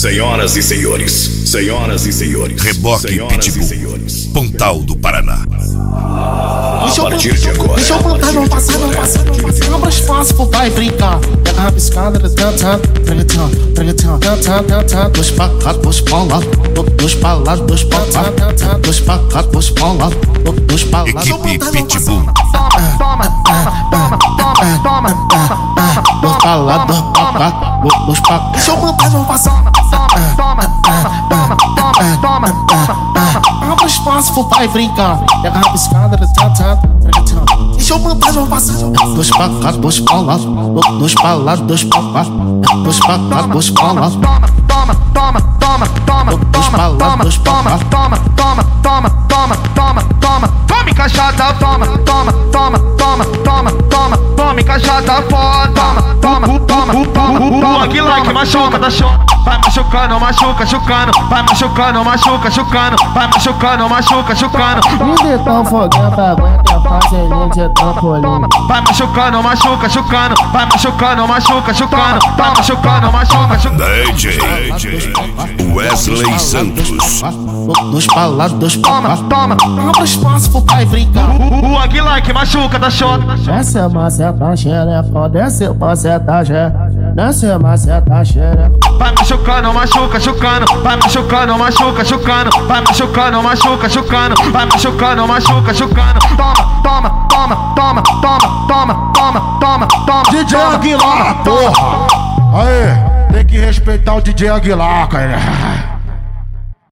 Senhoras e senhores, senhoras e senhores, Reboque Pitbull, Pontal do Paraná. A partir de agora, deixa eu botar, não passar. Abra espaço pro pai brincar. Pega a piscada, dois pra cá, dois pra lá, dois pra lá, dois pra cá, dois pra lá, dois pra lá. Equipe Pitbull. Dois pra lá, dois pra cá, dois pra cá. Deixa eu botar, não passar. Abra espaço pro pai brincar. Pega a piscada, deixa eu botar, não passar. Dois pra cá, dois pra lá, dois pra lá, dois pra cá, dois pra cá, dois pra lá. Dois pra lá, dois pra cá. Toma encaixada, toma encaixada, foda. Toma, que like, machuca, da show. Vai machucando, machuca, chucando. Vai machucando, machuca, chucando. Vai machucando, machuca, chucando. De tão foguento, aguenta a fazelinha de trampolim. Vai machucando, machuca, chucando. Vai machucando, machuca, chucando. Vai machucando, machuca, chucando. DJ Wesley Santos. Dois pra lá, dois pra cá. Abra espaço pro pai brincar. Que like, machuca, da show. Desce a maceta xereca, desce a maceta xereca, desce a maceta xereca. Vai machucando, machuca, chucando. Vai machucando, machuca, chucando. Vai machucando, machuca, chucando. Vai machucando, machuca, chucando. Toma. DJ Aguilar, porra! Aê, tem que respeitar o DJ Aguilar, cara.